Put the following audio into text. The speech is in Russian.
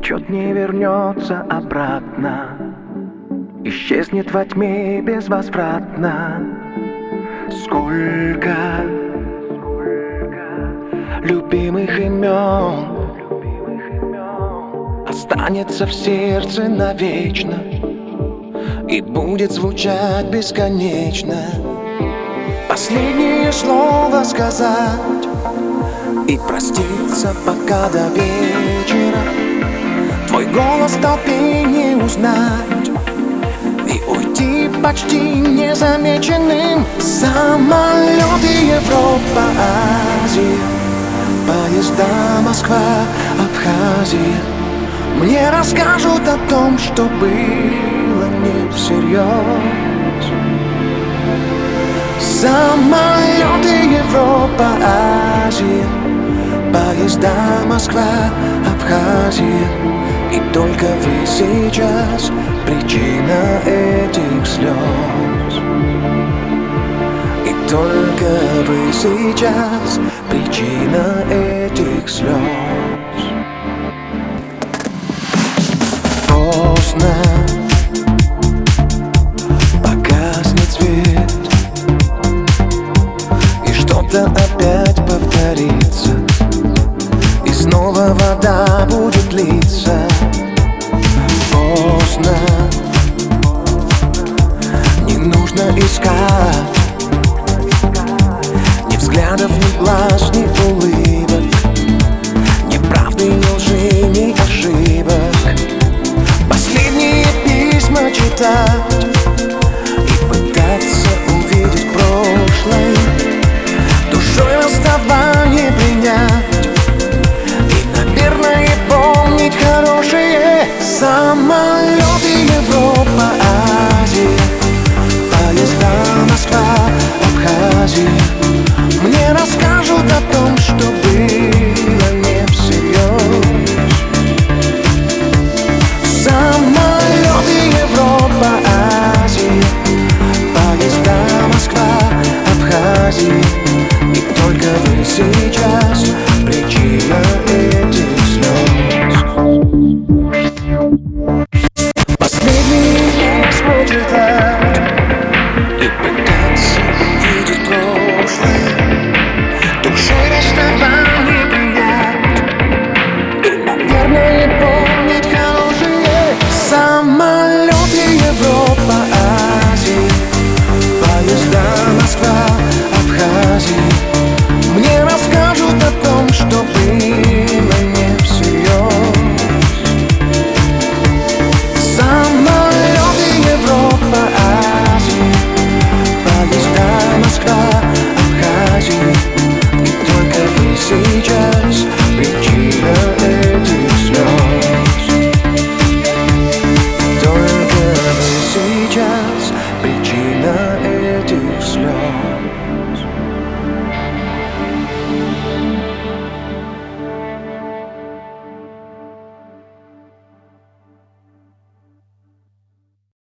Отчет не вернется обратно, исчезнет во тьме безвозвратно. Сколько любимых имен останется в сердце навечно и будет звучать бесконечно. Последнее слово сказать и проститься пока до вечера. Твой голос в толпе не узнать и уйти почти незамеченным. Самолеты Европа, Азия, поезда Москва, Абхазия мне расскажут о том, что было не всерьез. Самолеты Европа, Азия, поезда Москва, Абхазия. И только вы сейчас причина этих слез. И только вы сейчас причина этих слез. Поздно, погаснет свет, и что-то опять повторится, и снова вода будет литься. Поздно, не нужно искать ни взглядов, ни глаз, ни улыбок.